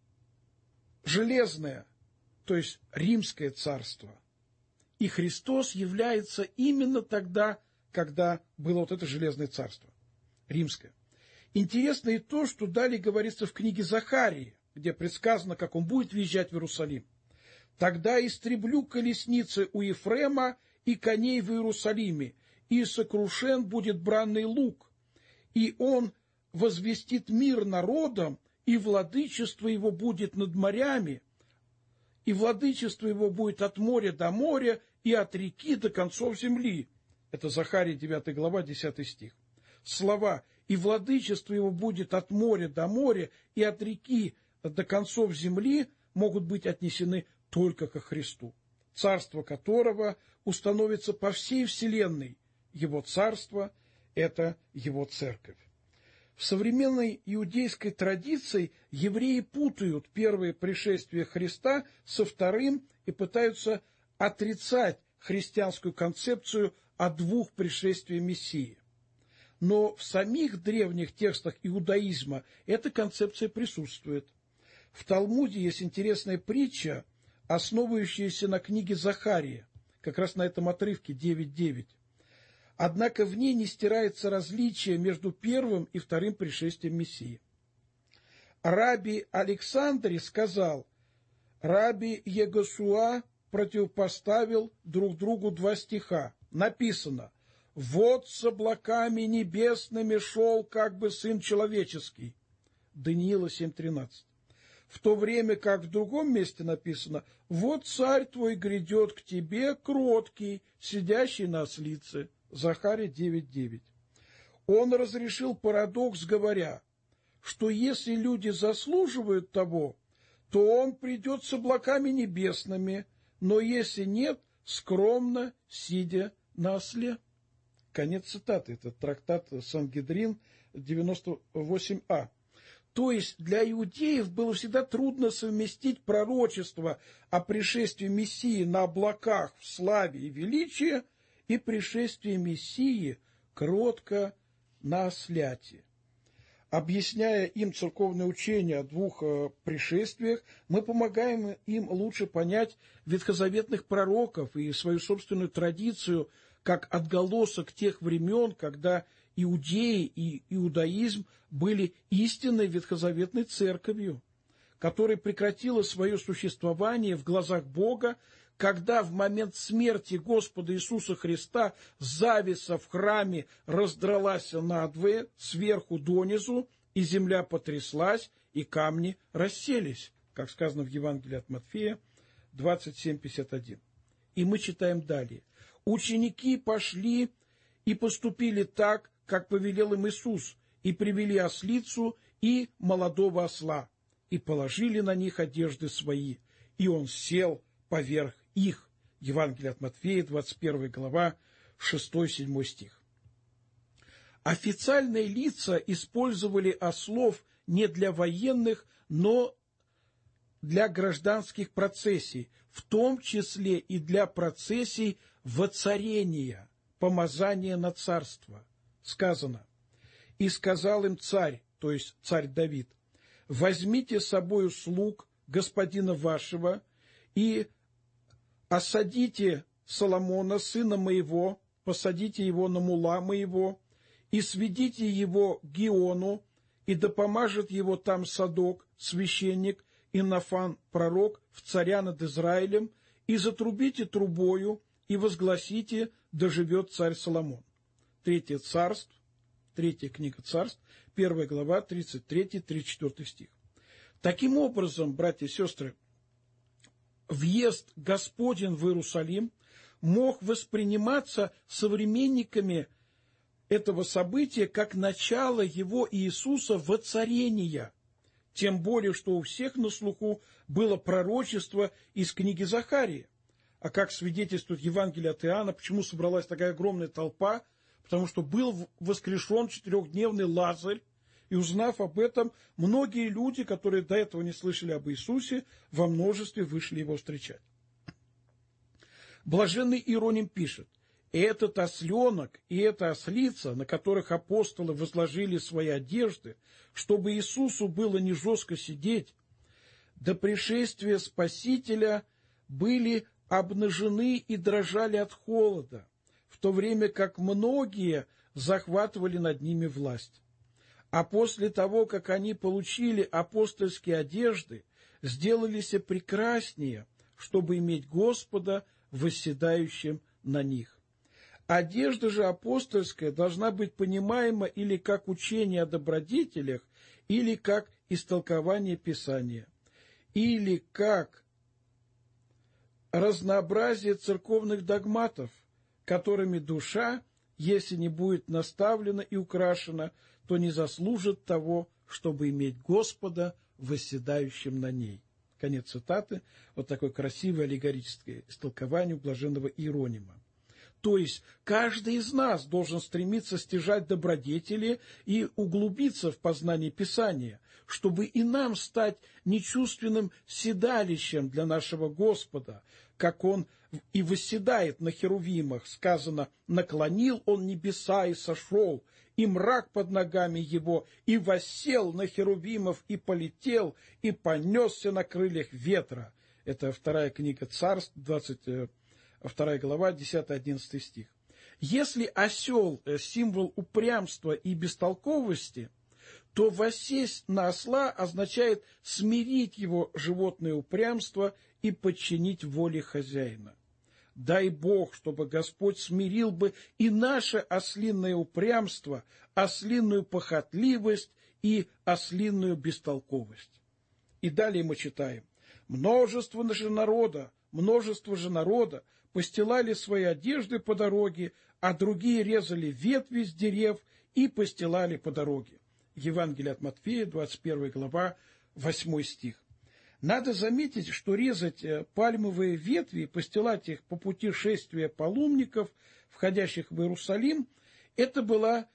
Speaker 4: железная, то есть римское царство. И Христос является именно тогда, когда было вот это железное царство, римское. Интересно и то, что далее говорится в книге Захарии, где предсказано, как он будет въезжать в Иерусалим. «Тогда истреблю колесницы у Ефрема и коней в Иерусалиме, и сокрушен будет бранный лук, и он возвестит мир народам, и владычество его будет над морями, и владычество его будет от моря до моря, и от реки до концов земли». Это Захария 9 глава, 10 стих. Слова «и владычество его будет от моря до моря, и от реки до концов земли» могут быть отнесены только ко Христу, царство которого установится по всей вселенной. Его царство – это его церковь. В современной иудейской традиции евреи путают первое пришествие Христа со вторым и пытаются отрицать христианскую концепцию о двух пришествиях Мессии. Но в самих древних текстах иудаизма эта концепция присутствует. В Талмуде есть интересная притча, основывающаяся на книге Захария, как раз на этом отрывке 9.9. Однако в ней не стирается различие между первым и вторым пришествием Мессии. Раби Александрий сказал, Раби Егосуа противопоставил друг другу два стиха. Написано: «Вот с облаками небесными шел, как бы Сын Человеческий». Даниила 7.13. В то время как в другом месте написано: «Вот царь твой грядет к тебе, кроткий, сидящий на ослице». Захария 9.9. Он разрешил парадокс, говоря, что если люди заслуживают того, то он придет с облаками небесными, но если нет, скромно, сидя на осле. Конец цитаты. Это трактат Сангедрин 98а. То есть для иудеев было всегда трудно совместить пророчество о пришествии Мессии на облаках в славе и величии и пришествие Мессии кротко на осляте. Объясняя им церковное учение о двух пришествиях, мы помогаем им лучше понять ветхозаветных пророков и свою собственную традицию как отголосок тех времен, когда иудеи и иудаизм были истинной ветхозаветной церковью. которое прекратило свое существование в глазах Бога, когда в момент смерти Господа Иисуса Христа завеса в храме раздралась надвое, сверху донизу, и земля потряслась, и камни расселись, как сказано в Евангелии от Матфея 27:51. И мы читаем далее. «Ученики пошли и поступили так, как повелел им Иисус, и привели ослицу и молодого осла, и положили на них одежды свои, и он сел поверх их». Евангелие от Матфея, 21 глава, 6-7 стих. Официальные лица использовали ослов не для военных, но для гражданских процессий, в том числе и для процессий воцарения, помазания на царство. Сказано: «И сказал им царь», то есть царь Давид, «возьмите с собою слуг господина вашего и осадите Соломона, сына моего, посадите его на мула моего, и сведите его к Гиону, и да помажет его там Садок, священник, и Нафан, пророк, в царя над Израилем, и затрубите трубою, и возгласите: да живет царь Соломон». Третья книга Царств, 1 глава, 33-34 стих. Таким образом, братья и сестры, въезд Господень в Иерусалим мог восприниматься современниками этого события как начало его Иисуса воцарения, тем более, что у всех на слуху было пророчество из книги Захарии. А как свидетельствует Евангелие от Иоанна, почему собралась такая огромная толпа? Потому что был воскрешен 4-дневный Лазарь, и, узнав об этом, многие люди, которые до этого не слышали об Иисусе, во множестве вышли его встречать. Блаженный Иероним пишет: «Этот осленок и эта ослица, на которых апостолы возложили свои одежды, чтобы Иисусу было не жестко сидеть, до пришествия Спасителя были обнажены и дрожали от холода, в то время как многие захватывали над ними власть. А после того, как они получили апостольские одежды, сделались прекраснее, чтобы иметь Господа восседающим на них. Одежда же апостольская должна быть понимаема или как учение о добродетелях, или как истолкование Писания, или как разнообразие церковных догматов, которыми душа, если не будет наставлена и украшена, то не заслужит того, чтобы иметь Господа восседающим на ней». Конец цитаты. Вот такое красивое аллегорическое истолкование блаженного Иеронима. То есть каждый из нас должен стремиться стяжать добродетели и углубиться в познание Писания, чтобы и нам стать нечувственным седалищем для нашего Господа, как Он и восседает на херувимах. Сказано: «Наклонил Он небеса и сошел, и мрак под ногами Его, и воссел на херувимов, и полетел, и понесся на крыльях ветра». Это 2 книга Царств, 22 глава, 10-11 стих. Если осел – символ упрямства и бестолковости, то воссесть на осла означает смирить его животное упрямство и подчинить воле хозяина. Дай Бог, чтобы Господь смирил бы и наше ослинное упрямство, ослинную похотливость и ослинную бестолковость. И далее мы читаем: множество же народа постилали свои одежды по дороге, а другие резали ветви с дерев и постилали по дороге. Евангелие от Матфея, 21 глава, 8 стих. Надо заметить, что резать пальмовые ветви и постилать их по пути шествия паломников, входящих в Иерусалим, это была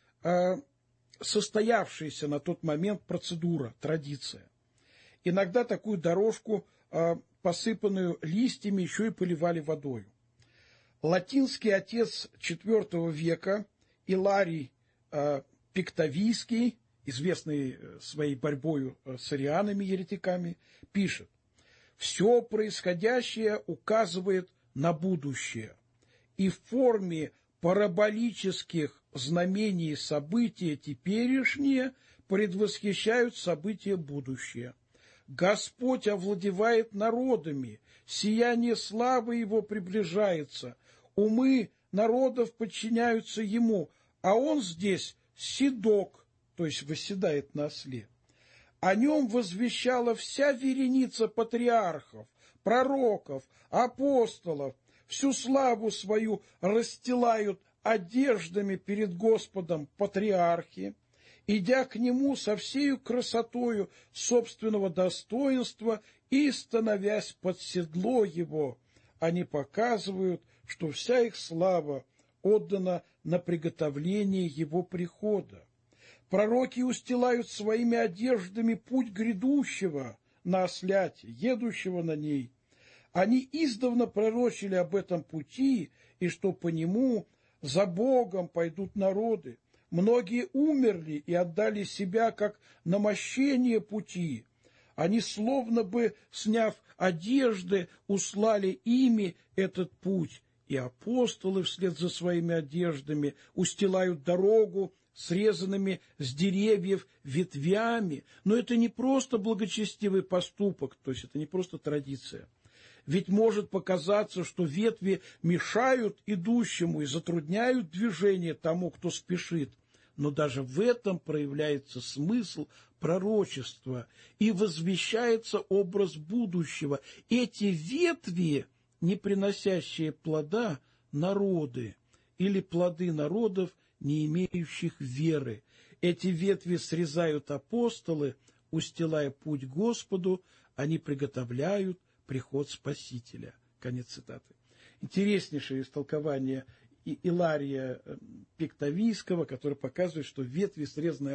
Speaker 4: состоявшаяся на тот момент процедура, традиция. Иногда такую дорожку, посыпанную листьями, еще и поливали водою. Латинский отец IV века Иларий Пиктавийский, известный своей борьбой с арианами-еретиками, пишет: «Все происходящее указывает на будущее, и в форме параболических знамений события теперешние предвосхищают события будущее. Господь овладевает народами, сияние славы Его приближается, умы народов подчиняются Ему, а Он здесь седок, то есть восседает на осле. О Нем возвещала вся вереница патриархов, пророков, апостолов, всю славу свою расстилают одеждами перед Господом патриархи, идя к Нему со всею красотою собственного достоинства и становясь под седло Его, они показывают, что вся их слава отдана на приготовление Его прихода. Пророки устилают своими одеждами путь грядущего на осляте, едущего на ней. Они издавна пророчили об этом пути, и что по нему за Богом пойдут народы. Многие умерли и отдали себя как на мощение пути. Они, словно бы, сняв одежды, услали ими этот путь, и апостолы вслед за своими одеждами устилают дорогу срезанными с деревьев ветвями. Но это не просто благочестивый поступок, то есть это не просто традиция. Ведь может показаться, что ветви мешают идущему и затрудняют движение тому, кто спешит. Но даже в этом проявляется смысл пророчества и возвещается образ будущего. Эти ветви, не приносящие плода, народы, или плоды народов, не имеющих веры. Эти ветви срезают апостолы, устилая путь Господу, они приготовляют приход Спасителя. Конец цитаты. Интереснейшее истолкование Илария Пиктавийского, который показывает, что ветви, срезанные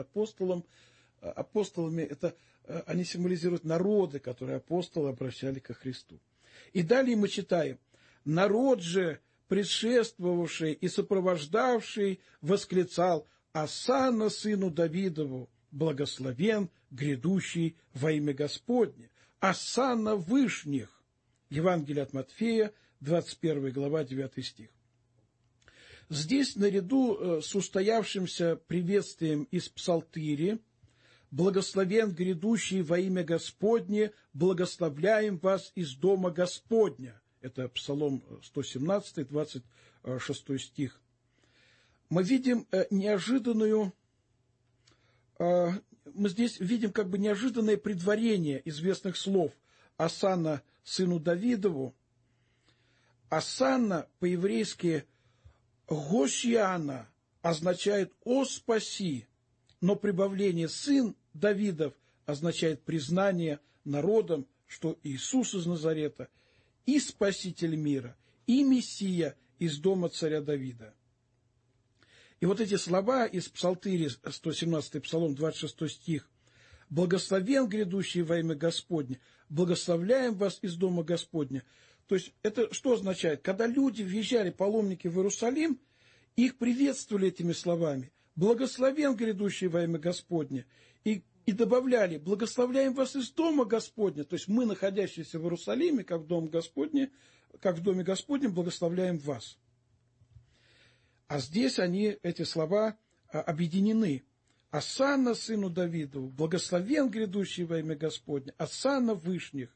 Speaker 4: апостолами, это они символизируют народы, которые апостолы обращали ко Христу. И далее мы читаем: «Народ же, предшествовавший и сопровождавший, восклицал: Осанна сыну Давидову, благословен грядущий во имя Господне, Осанна вышних». Евангелие от Матфея, 21 глава, 9 стих. Здесь, наряду с устоявшимся приветствием из Псалтири «Благословен грядущий во имя Господне, благословляем вас из дома Господня», это Псалом 117, 26 стих, мы видим мы здесь видим как бы неожиданное предварение известных слов Осанна сыну Давидову. Осанна по-еврейски Гошьяна означает «О спаси», но прибавление «сын Давидов» означает признание народом, что Иисус из Назарета и Спаситель мира, и Мессия из дома царя Давида. И вот эти слова из Псалтири, 117 Псалом, 26 стих: «Благословен грядущий во имя Господне, благословляем вас из дома Господня». То есть это что означает? Когда люди въезжали, паломники, в Иерусалим, их приветствовали этими словами: «Благословен грядущий во имя Господне». И добавляли: «Благословляем вас из дома Господня». То есть мы, находящиеся в Иерусалиме, как в доме Господнем, благословляем вас. А здесь эти слова объединены. «Осанна сыну Давидову, благословен грядущий во имя Господне, Осанна вышних».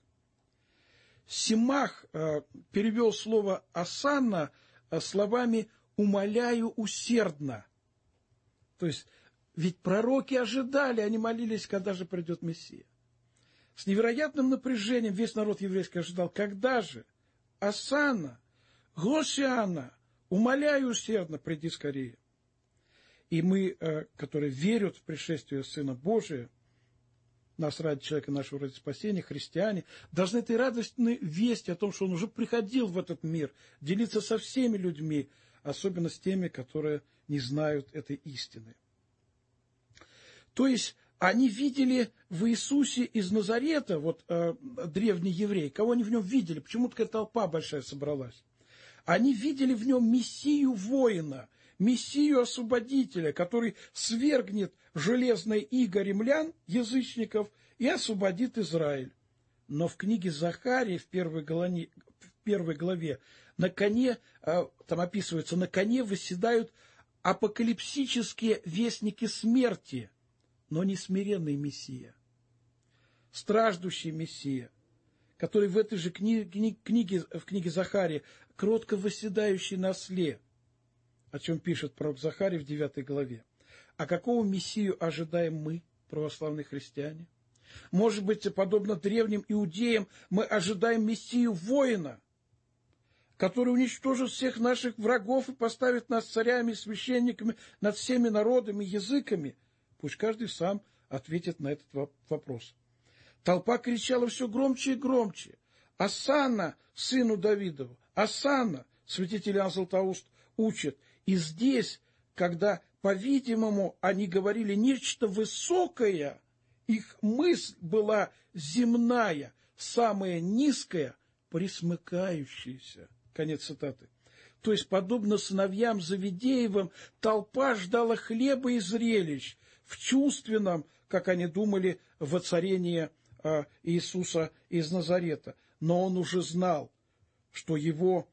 Speaker 4: Симах перевел слово «осанна» словами «умоляю усердно». То есть, ведь пророки ожидали, они молились, когда же придет Мессия. С невероятным напряжением весь народ еврейский ожидал, когда же? «Осанна, Гошиана, умоляю усердно, приди скорее». И мы, которые верят в пришествие Сына Божия, нас ради человека нашего ради спасения, христиане, должны этой радостной вести о том, что Он уже приходил в этот мир, делиться со всеми людьми, особенно с теми, которые не знают этой истины. То есть они видели в Иисусе из Назарета, древний еврей, кого они в Нем видели, почему такая толпа большая собралась. Они видели в Нем Мессию воина, Мессию освободителя, который свергнет железное иго римлян, язычников, и освободит Израиль. Но в книге Захарии, в первой главе, на коне, там описывается, на коне восседают апокалипсические вестники смерти, но не смиренный Мессия. страждущий Мессия, который в этой же книге Захарии, кротко восседающий на осле, о чем пишет пророк Захарий в 9 главе. А какого Мессию ожидаем мы, православные христиане? Может быть, подобно древним иудеям, мы ожидаем Мессию воина, который уничтожит всех наших врагов и поставит нас царями и священниками над всеми народами и языками? Пусть каждый сам ответит на этот вопрос. Толпа кричала все громче и громче: «Осанна сыну Давидову! Осанна!» Святитель Иоанн Златоуст учит. И здесь, когда, по-видимому, они говорили нечто высокое, их мысль была земная, самая низкая, пресмыкающаяся. Конец цитаты. То есть, подобно сыновьям Завидеевым, толпа ждала хлеба и зрелищ в чувственном, как они думали, воцарении Иисуса из Назарета. Но он уже знал, что его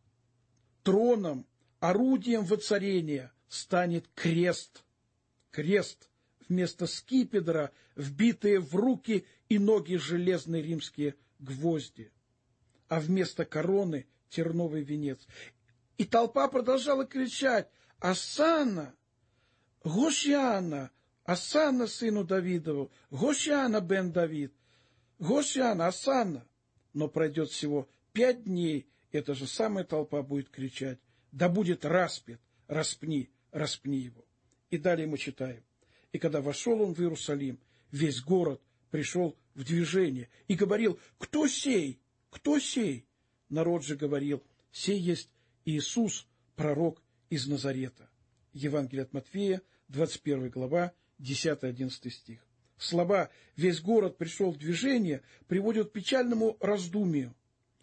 Speaker 4: троном, орудием воцарения станет крест. Крест вместо скипетра, вбитые в руки и ноги железные римские гвозди, а вместо короны терновый венец. И толпа продолжала кричать: «Осанна! Гошиана! Осанна сыну Давидову! Гошиана бен Давид! Гошиана! Осанна!» Но пройдет всего 5 дней, эта же самая толпа будет кричать: «Да будет распят! Распни! Распни его!» И далее мы читаем. «И когда вошел он в Иерусалим, весь город пришел в движение и говорил: кто сей? Кто сей?» Народ же говорил: «Сей есть Иисус, пророк из Назарета». Евангелие от Матфея, 21 глава, 10-11 стих. Слова «весь город пришел в движение» приводят к печальному раздумию.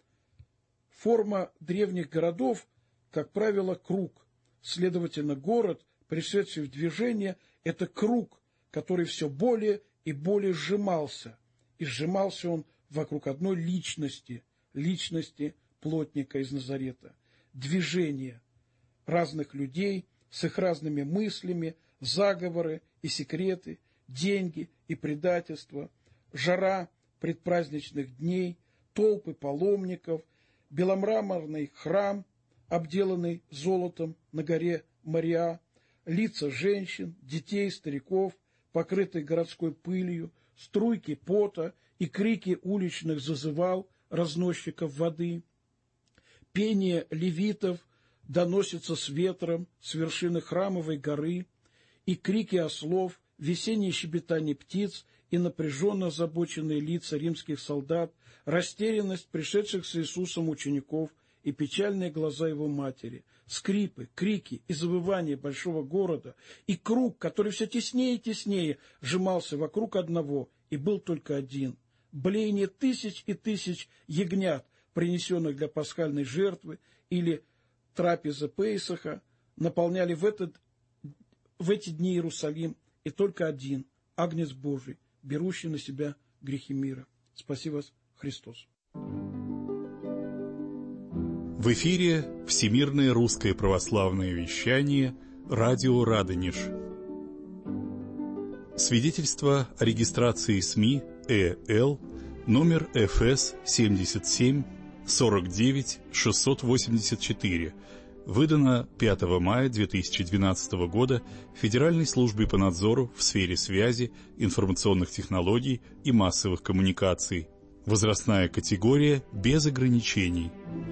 Speaker 4: Форма древних городов, как правило, круг. Следовательно, город, пришедший в движение, это круг, который все более и более сжимался. И сжимался он вокруг одной личности плотника из Назарета. Движение разных людей с их разными мыслями, заговоры и секреты, деньги и предательство, жара предпраздничных дней, толпы паломников, беломраморный храм, обделанный золотом на горе Мориа, лица женщин, детей, стариков, покрытые городской пылью, струйки пота и крики уличных зазывал, разносчиков воды. Пение левитов доносится с ветром с вершины храмовой горы, и крики ослов, весеннее щебетание птиц и напряженно озабоченные лица римских солдат, растерянность пришедших с Иисусом учеников и печальные глаза его матери, скрипы, крики и завывания большого города, и круг, который все теснее и теснее сжимался вокруг одного, и был только один. Блеяние тысяч и тысяч ягнят, принесенных для пасхальной жертвы, или трапезы Пейсаха, наполняли в эти дни Иерусалим, и только один – Агнец Божий, берущий на себя грехи мира. Спаси вас, Христос.
Speaker 2: В эфире Всемирное русское православное вещание «Радио Радонеж». Свидетельство о регистрации СМИ ЭЛ номер ФС 77 49 684, выдано 5 мая 2012 года Федеральной службой по надзору в сфере связи, информационных технологий и массовых коммуникаций. Возрастная категория без ограничений.